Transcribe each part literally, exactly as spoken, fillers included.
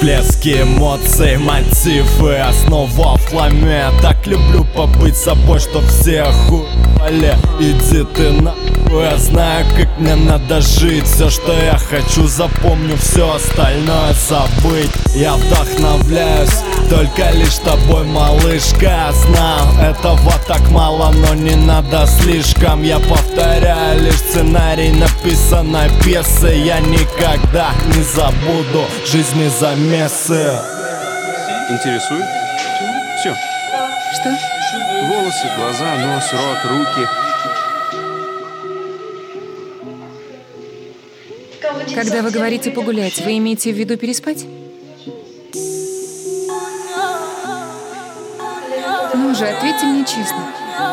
Всплески эмоций, мотивы, основа в хламе. Так люблю побыть собой, что все охуели. Иди ты нахуй, я знаю, как мне надо жить. Все, что я хочу, запомню, все остальное забыть. Я вдохновляюсь только лишь тобой, малышка. Знаю, этого так мало, но не надо слишком. Я повторяю лишь сценарий написанной пьесы. Я никогда не забуду жизни замесы. Интересует? Все. Что? Волосы, глаза, нос, рот, руки. Когда вы говорите погулять, вы имеете в виду переспать? Ну же, ответьте мне честно.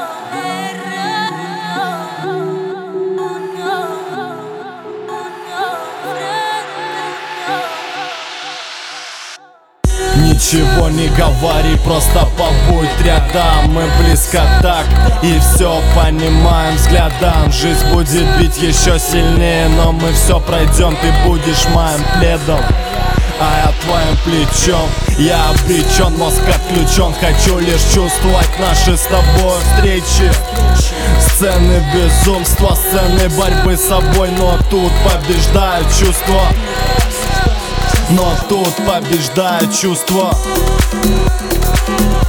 Ничего не говори, просто побудь рядом. Мы близко так и все понимаем взглядом. Жизнь будет бить еще сильнее, но мы все пройдем. Ты будешь моим пледом, а я твоим плечом. Я обречен, мозг отключен. Хочу лишь чувствовать наши с тобой встречи. Сцены безумства, сцены борьбы с собой. Но тут побеждают чувства. Но тут побеждает чувство.